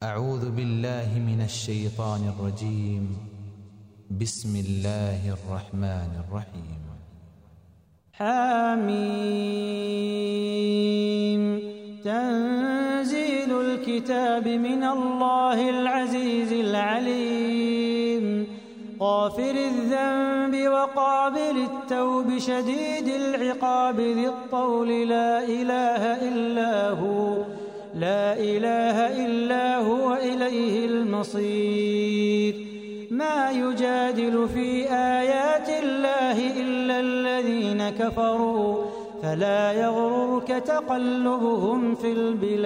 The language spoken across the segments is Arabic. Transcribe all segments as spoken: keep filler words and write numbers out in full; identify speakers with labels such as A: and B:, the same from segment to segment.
A: أعوذ بالله من الشيطان الرجيم. بسم الله الرحمن الرحيم.
B: حميم. تنزيل الكتاب من الله العزيز العليم، غافر الذنب وقابل التوب شديد العقاب ذي الطول، لا إله إلا هو لا إله إلا هو إليه المصير. ما يجادل في آيات الله إلا الذين كفروا، فلا يغررك تقلبهم في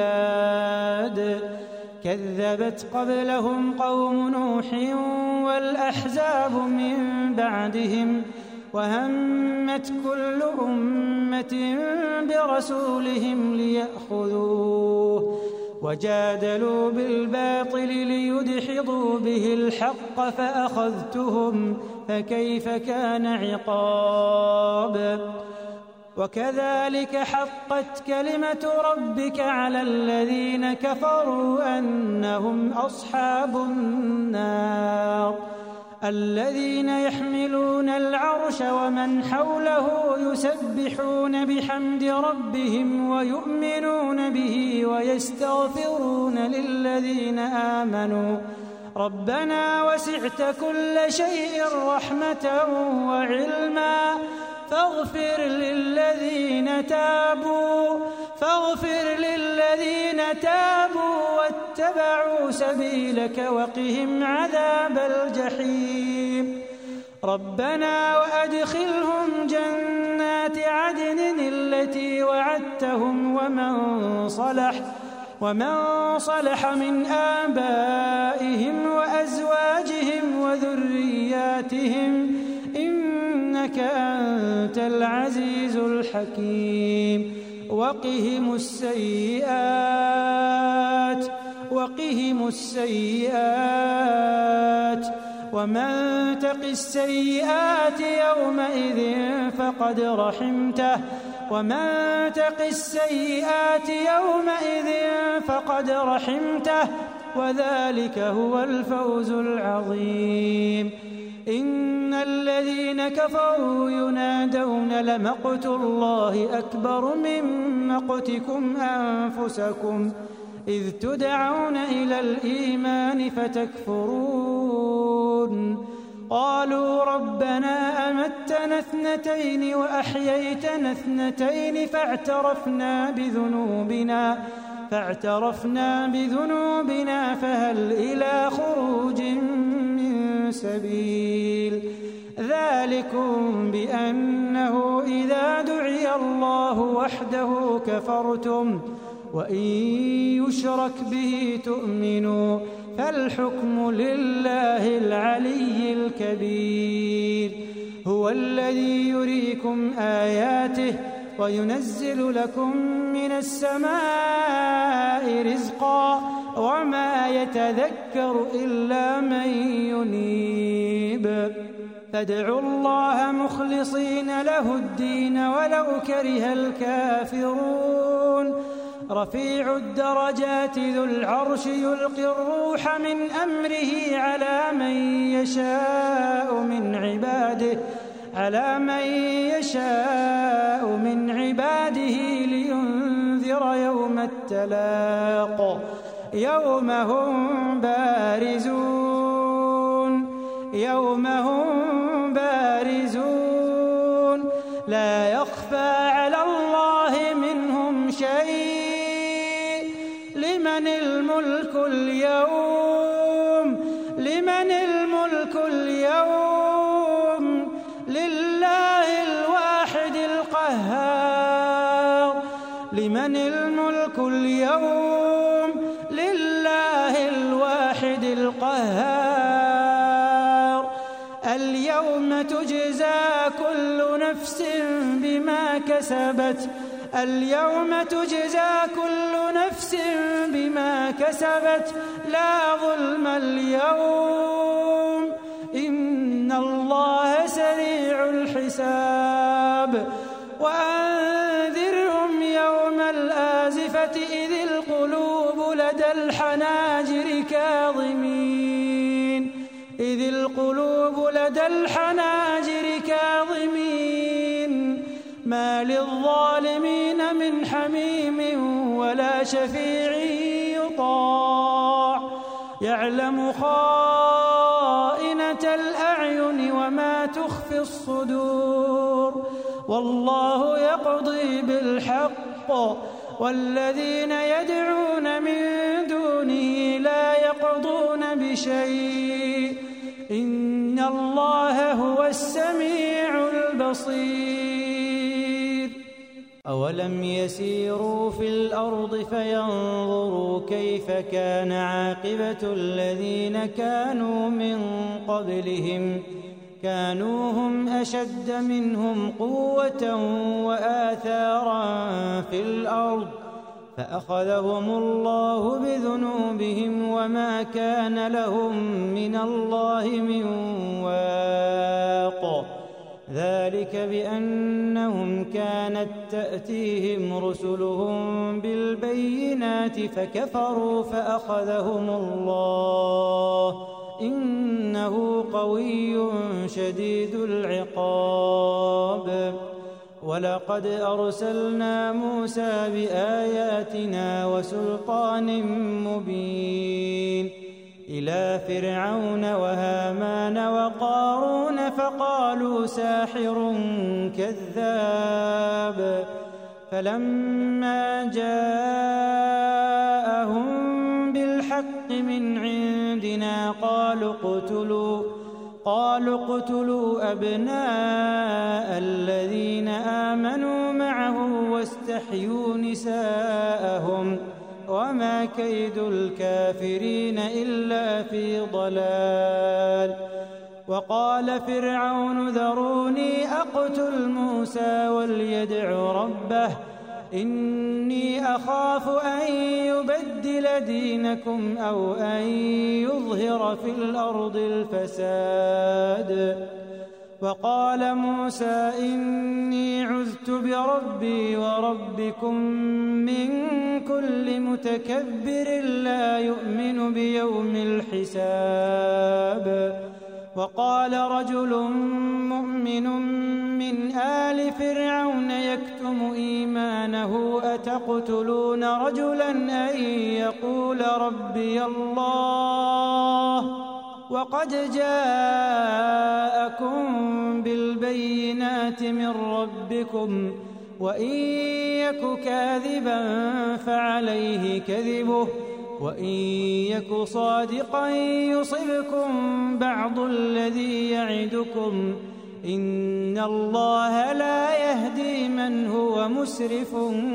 B: البلاد. كذبت قبلهم قوم نوح والأحزاب من بعدهم، وهمت كل أمة برسولهم ليأخذوه، وجادلوا بالباطل ليدحضوا به الحق فأخذتهم، فكيف كان عقاب. وكذلك حقت كلمة ربك على الذين كفروا أنهم أصحاب النار. الذين يحملون العرش ومن حوله يسبحون بحمد ربهم ويؤمنون به ويستغفرون للذين آمنوا ربنا وسعت كل شيء رحمة وعلما فاغفر للذين تابوا فاغفر للذين تابوا واتبعوا سبيلك وقهم عذاب الجحيم. ربنا وأدخلهم جنات عدن التي وعدتهم ومن صلح ومن صلح من آبائهم وأزواجهم وذرياتهم إنك أنت العزيز الحكيم. وقهم السيئات وقهم السيئات ومن تق السيئات يومئذ فقد رحمته ومن تق السيئات يومئذ فقد رحمته وذلك هو الفوز العظيم. إن الذين كفروا ينادون لمقت الله أكبر من مقتكم أنفسكم إذ تدعون إلى الإيمان فتكفرون. قالوا ربنا أمتنا اثنتين وأحييتنا اثنتين فاعترفنا بذنوبنا فاعترفنا بذنوبنا فهل إلى خروج من سبيل. ذلكم بأنه إذا دعي الله وحده كفرتم وإن يشرك به تؤمنوا فالحكم لله العلي الكبير. هو الذي يريكم آياته وينزل لكم من السماء رزقا وما يتذكر إلا من ينيب. فادعوا الله مخلصين له الدين ولو كره الكافرون. رفيع الدرجات ذو العرش يلقي الروح من أمره على من يشاء من عباده على من يشاء من عباده لينذر يوم التلاق يوم هم بارزون يوم هم بارزون لا يخفى على الله منهم شيء. لمن الملك اليوم لمن الملك اليوم لله الواحد القهار. لمن الملك اليوم لله الواحد القهار. اليوم تجزى كل نفس بما كسبت اليوم تجزى كل نفس بما كسبت لا ظلم اليوم إن الله سريع الحساب. وأنذرهم يوم الآزفة إذ القلوب لدى الحناجر الحناجر كاظمين إذ القلوب لدى الحناجر كاظمين ما للظالمين من حميم ولا شفيع يطاع يعلم خائنة الأعين وما تخفي الصدور والله يقضي بالحق والذين يدعون من دونه لا يقضون بشيء إن الله هو السميع البصير أولم يسيروا في الأرض فينظروا كيف كان عاقبة الذين كانوا من قبلهم كانوا هم أشد منهم قوة وآثارا في الأرض فأخذهم الله بذنوبهم وما كان لهم من الله من واق ذلك بأنهم كانت تأتيهم رسلهم بالبينات فكفروا فأخذهم الله إنه قوي شديد العقاب ولقد أرسلنا موسى بآياتنا وسلطان مبين إلى فرعون وهامان وقارون فقالوا ساحر كذاب فلما جاءهم بالحق من عندنا قالوا اقتلوا قالوا اقتلوا أبناء الذين آمنوا معه واستحيوا نساءهم وما كيد الكافرين إلا في ضلال وقال فرعون ذروني أقتل موسى وليدع ربه إني أخاف أن يبدل دينكم أو أن يظهر في الأرض الفساد وقال موسى إني عذت بربي وربكم من كل متكبر لا يؤمن بيوم الحساب وقال رجل مؤمن من آل فرعون يكتم إيمانه أتقتلون رجلا أن يقول ربي الله وقد جاءكم بالبينات من ربكم وإن يك كاذبا فعليه كذبه وإن يك صادقا يصبكم بعض الذي يعدكم إن الله لا يهدي من هو مسرف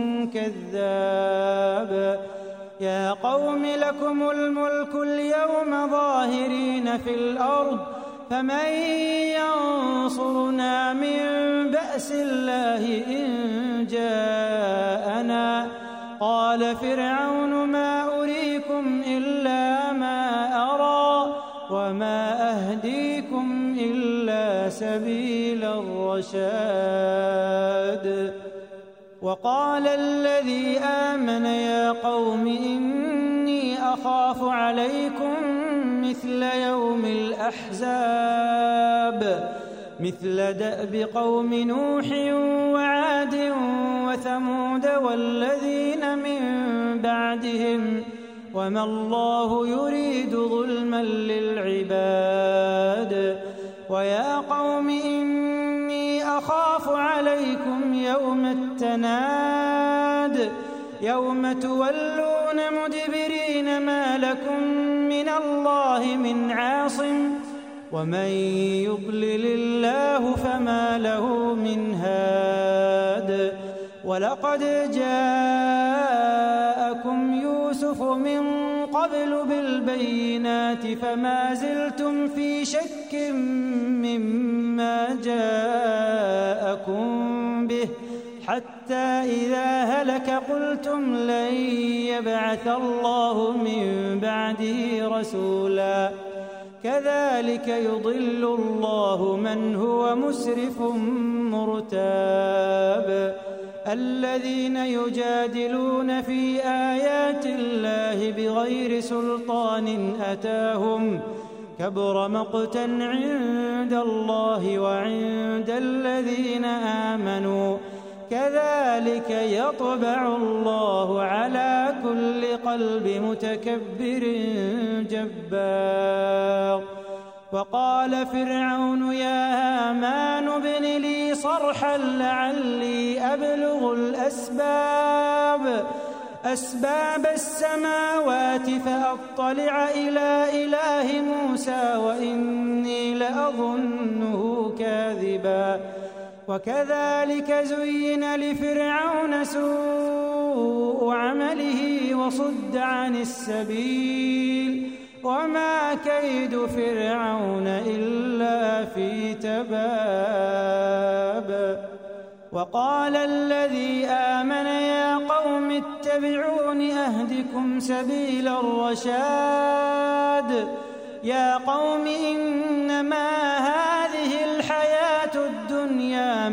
B: كذاب يا قوم لكم الملك اليوم ظاهرين في الأرض فمن ينصرنا من بأس الله إن جاءنا قال فرعون ما أريكم إلا ما أرى وما أهديكم إلا سبيل الرشاد وقال الذي آمن يا قوم إني أخاف عليكم مثل يوم الأحزاب مثل دأب قوم نوح وعاد وثمود والذين من بعدهم وما الله يريد ظلما للعباد ويا قوم إني أخاف عليكم يوم التناد يوم تولون مدبرين ما لكم من الله من عاصم ومن يضلل الله فما له من هاد ولقد جاءكم يوسف من قبل بالبينات فما زلتم في شك مما جاءكم به حتى إذا هلك قلتم لن يبعث الله من بعده رسولا كذلك يضل الله من هو مسرف مرتاب الذين يجادلون في آيات الله بغير سلطان أتاهم كبر مقتا عند الله وعند الذين آمنوا كذلك يطبع الله على كل قلب متكبر جبار. وقال فرعون يا هامان ابن لي صرحا لعلي أبلغ الأسباب أسباب السماوات فأطلع إلى إله موسى وإني لأظنه كاذبا. وكذلك زين لفرعون سوء عمله وصد عن السبيل وما كيد فرعون إلا في تباب. وقال الذي آمن يا قوم اتبعون أهدكم سبيل الرشاد. يا قوم إنما هذه الحياة الدنيا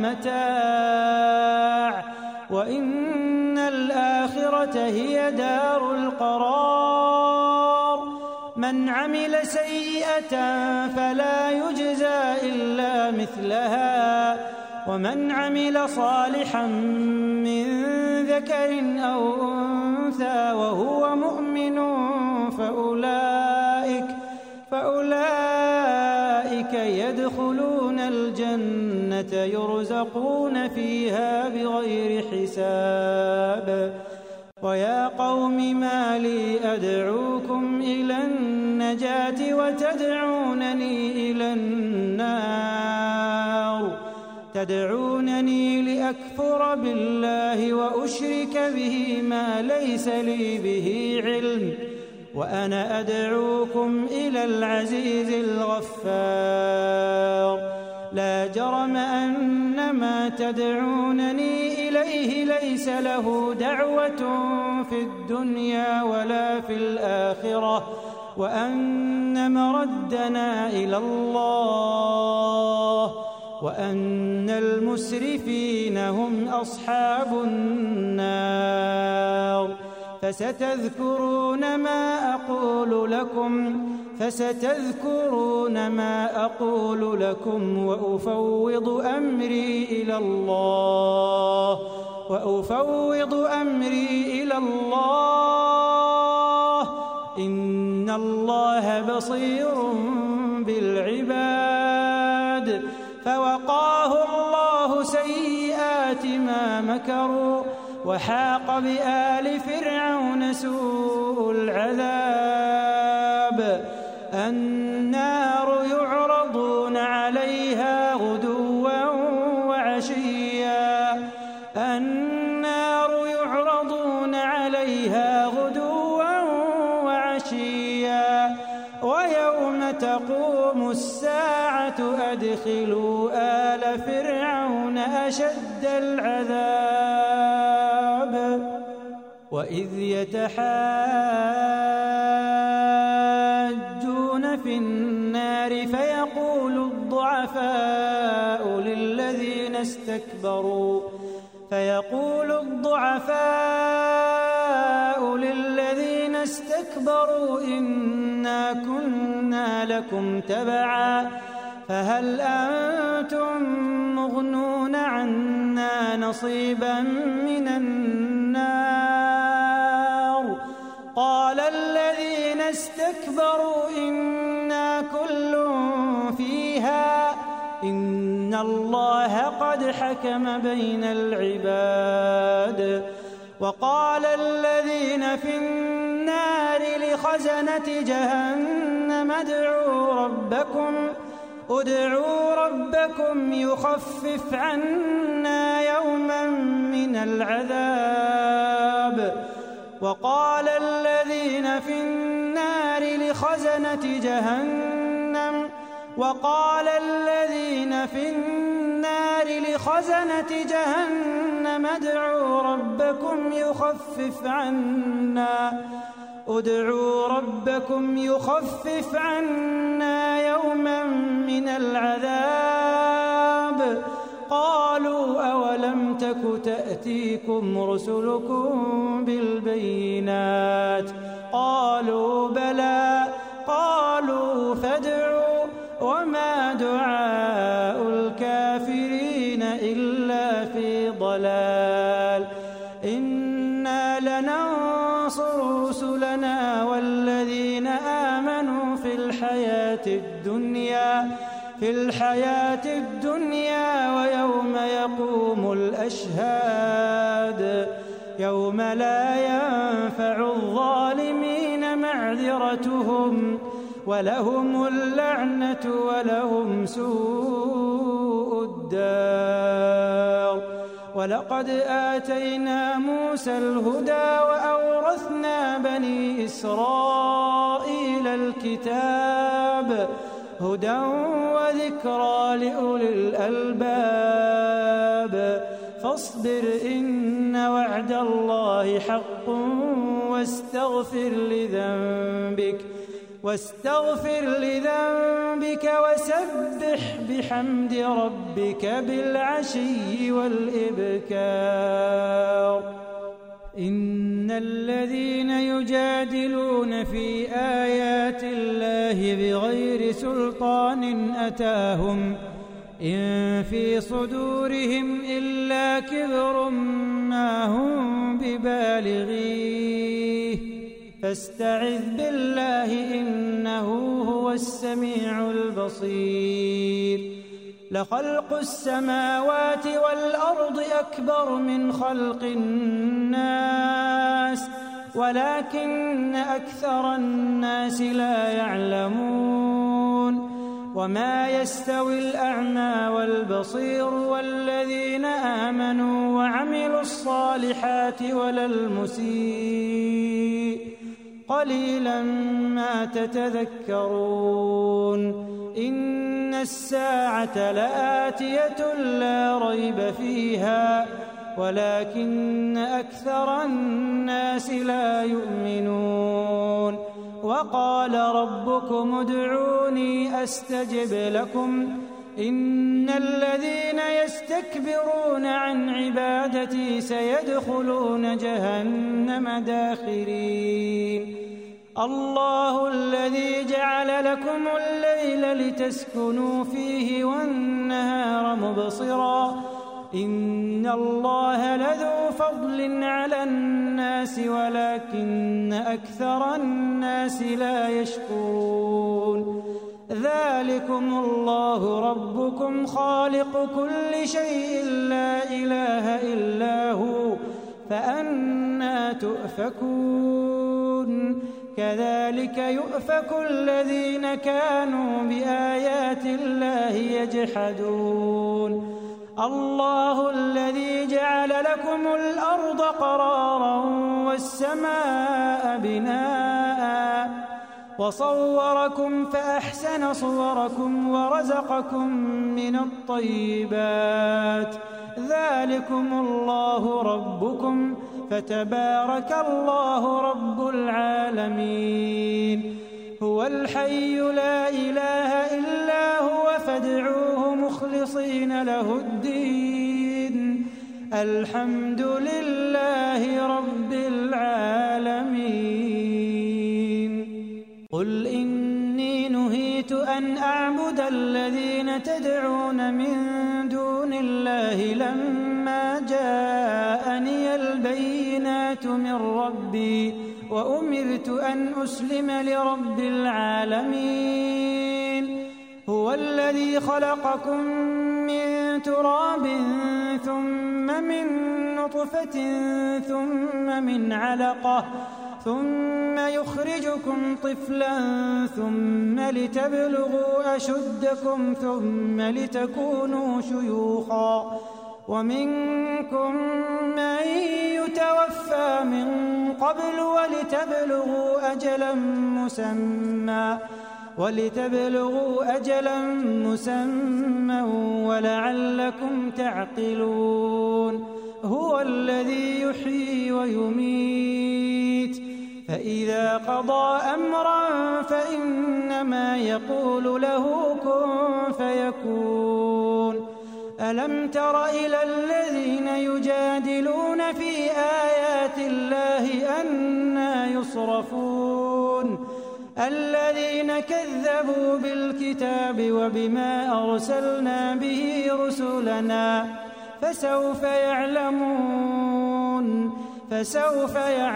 B: متاع وإن الآخرة هي دار القرار. من عمل سيئة فلا يجزى إلا مثلها ومن عمل صالحا من ذكر أو أنثى وهو مؤمن فأولئك فأولئك يدخلون الجنة يرزقون فيها بغير حساب. ويا قوم ما لي أدعوكم إلى النجاة وتدعونني إلى النار تدعونني لأكفر بالله وأشرك به ما ليس لي به علم وأنا أدعوكم إلى العزيز الغفار. لا جرم أن ما تدعونني إليه ليس له دعوة في الدنيا ولا في الآخرة وأن مردنا إلى الله وأن المسرفين هم أصحاب النار. فستذكرون ما أقول لكم فستذكرون ما أقول لكم وأفوض أمري إلى الله وأفوض أمري إلى الله إن الله بصير بالعباد. فوقاه الله سيئات ما مكروا وحاق بآل فرعون سوء العذاب. النار يعرضون عليها غدوا وعشيا النار يعرضون عليها غدوا وعشيا ويوم تقوم الساعة أدخلوا آل فرعون أشد العذاب. وإذ يتحاجون في النار فيقول الضعفاء للذين استكبروا فيقول الضعفاء للذين استكبروا إنا كنا لكم تبعا فهل أنتم مغنون عنا نصيبا من النار. قال الذين استكبروا إنا كل فيها إن الله قد حكم بين العباد. وقال الذين في النار لخزنة جهنم ادعوا ربكم ادعوا ربكم يخفف عنا يوما من العذاب. وقال الذين في النار لخزنة جهنم وقال الذين في النار لخزنة جهنم ادعوا ربكم يخفف عنا ادعوا ربكم يخفف عنا يوما من العذاب. قالوا أولم تك تك تأتيكم رسلكم بالبينات قالوا بلى قالوا فادعوا وما دعاء الكافرين إلا في ضلال إنا لننصر رسلنا والذين آمنوا في الحياة الدنيا في الحياة الدنيا ويوم يقوم الأشهاد يوم لا ينفع الظالمين معذرتهم ولهم اللعنة ولهم سوء الدار ولقد آتينا موسى الهدى وأورثنا بني إسرائيل الكتاب هدى وذكرى لأولي الألباب فاصبر إن وعد الله حق واستغفر لذنبك واستغفر لذنبك وسبح بحمد ربك بالعشي والإبكار إن الذين يجادلون في آيات الله بغير سلطان أتاهم إن في صدورهم إلا كبر ما هم ببالغيه فاستعذ بالله إنه هو السميع البصير لخلق السماوات والأرض أكبر من خلق الناس ولكن أكثر الناس لا يعلمون وما يستوي الأعمى والبصير والذين آمنوا وعملوا الصالحات ولا المسيء قليلا ما تتذكرون إن الساعة لآتية لا ريب فيها ولكن أكثر الناس لا يؤمنون وقال ربكم ادعوني أستجب لكم إن الذين يستكبرون عن عبادتي سيدخلون جهنم داخرين الله الذي جعل لكم الليل لتسكنوا فيه والنهار مبصرا إن الله لذو فضل على الناس ولكن أكثر الناس لا يشكرون ذلكم الله ربكم خالق كل شيء لا إله إلا هو فأنى تؤفكون كذلك يؤفك الذين كانوا بآيات الله يجحدون الله الذي جعل لكم الأرض قرارا والسماء بناء وصوركم فأحسن صوركم ورزقكم من الطيبات ذلكم الله ربكم فتبارك الله رب العالمين هو الحي لا إله إلا هو فادعوه مخلصين له الدين الحمد لله رب العالمين قل إني نهيت أن أعبد الذين تدعون من دون الله لما جاءني البينات من ربي وأمرت أن أسلم لرب العالمين هو الذي خلقكم من تراب ثم من نطفة ثم من علقة ثم يخرجكم طفلا ثم لتبلغوا أشدكم ثم لتكونوا شيوخا ومنكم من يتوفى من قبل ولتبلغوا أجلا مسمى ولتبلغوا أجلا مسمى ولعلكم تعقلون هو الذي يحيي ويميت فإذا قضى أمرا فإنما يقول له كن فيكون ألم تر إلى الذين يجادلون في آيات الله أنى يصرفون الذين كذبوا بالكتاب وبما أرسلنا به رسلنا فسوف يعلمون فسوف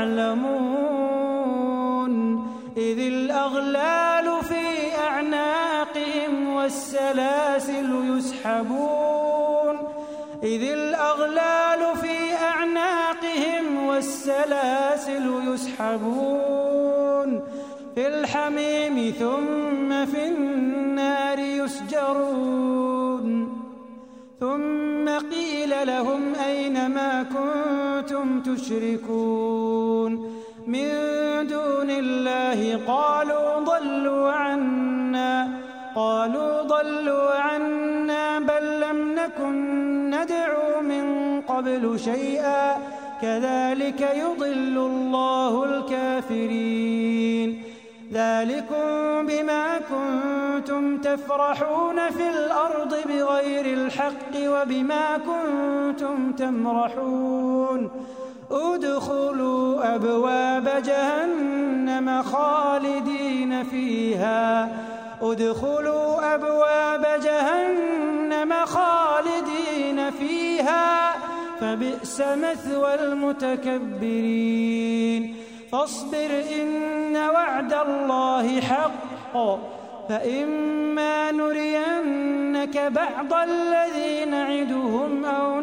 B: يعلمون إذ الأغلال في أعناقهم والسلاسل يسحبون إذ الأغلال في أعناقهم والسلاسل يسحبون في الحميم ثم في النار يسجرون ثم قيل لهم أين ما كنتم تشركون من دون الله قالوا ضلوا عنا قالوا ضلوا عنا بل لم نكن ندعو من قبل شيئا كذلك يضل الله الكافرين ذلكم بما كنتم تفرحون في الأرض بغير الحق وبما كنتم تمرحون ادخلوا أبواب جهنم خالدين فيها ادخلوا أبواب جهنم خالدين فيها فبئس مثوى المتكبرين فاصبر إن وعد الله حق فإما نرينك بعض الذي نعدهم أو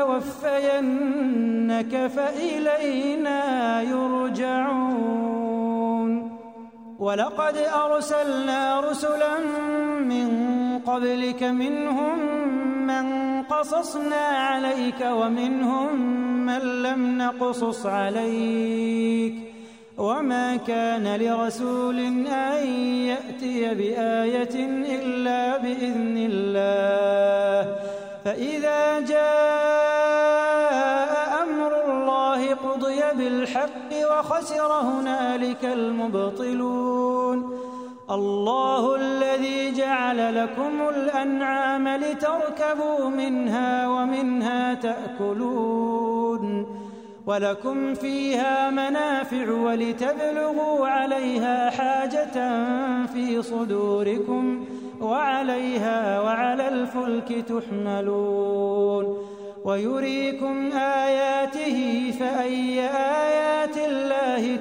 B: نتوفينك فإلينا يرجعون ولقد أرسلنا رسلا من قبلك منهم من قصصنا عليك ومنهم من لم نقصص عليك وما كان لرسول أن يأتي بآية إلا بإذن الله فإذا جاء أمر الله قضي بالحق وخسر هنالك المبطلون الله الذي جعل لكم الأنعام لتركبوا منها ومنها تأكلون ولكم فيها منافع ولتبلغوا عليها حاجة في صدوركم وعليها وعلى الفلك تحملون ويريكم آياته فأي آيات الله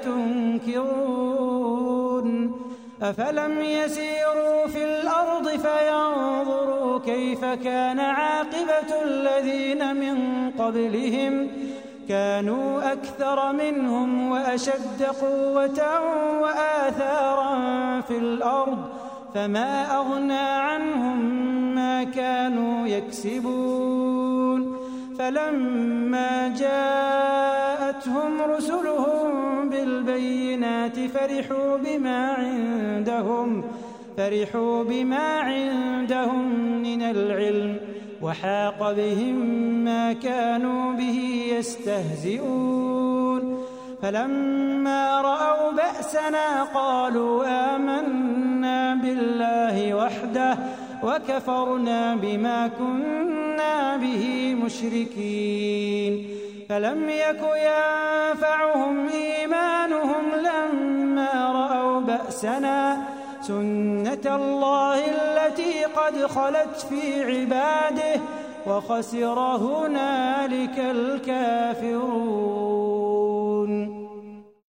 B: تنكرون أفلم يسيروا في الأرض فينظروا كيف كان عاقبة الذين من قبلهم كانوا أكثر منهم وأشد قوة وآثارا في الأرض فما أغنى عنهم ما كانوا يكسبون فلما جاءتهم رسلهم بالبينات فرحوا بما عندهم فرحوا بما عندهم من العلم وحاق بهم ما كانوا به يستهزئون فلما رأوا بأسنا قالوا آمنا بالله وحده وكفرنا بما كنا به مشركين فلم يك ينفعهم إيمانهم لما رأوا بأسنا سنة الله التي قد خلت في عباده وخسر هنالك الكافرون.